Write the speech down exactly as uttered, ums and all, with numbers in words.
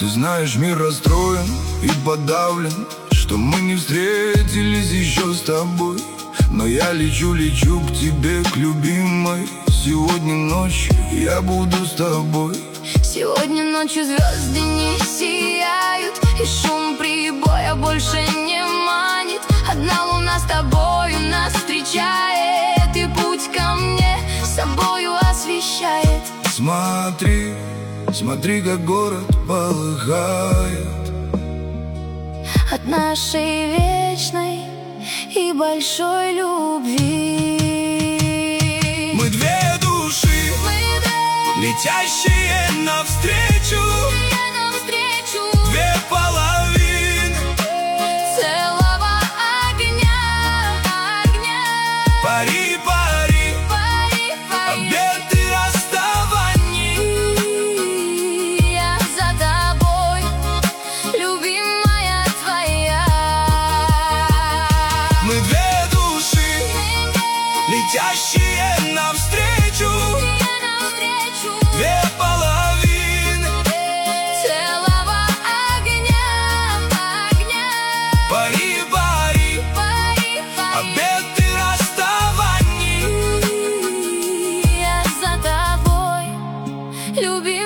Ты знаешь, мир расстроен и подавлен, что мы не встретились еще с тобой. Но я лечу, лечу к тебе, к любимой. Сегодня ночью я буду с тобой. Сегодня ночью звезды не сияют, и шум прибоя больше не манит. Одна луна с тобою нас встречает, и путь ко мне с собою освещает. Смотри, смотри, как город полыхает от нашей вечной и большой любви. Мы две души, Мы две, летящие навстречу, навстречу две половины целого огня, огня. Пари, пари, Пари, пари. обеты расставаний. Я за тобой, любимая твоя. Мы две души, летящие навстречу, навстречу две половины целого огня, огня. Пари, пари, Пари, пари. обеты расставаний. Я за тобой, любимая.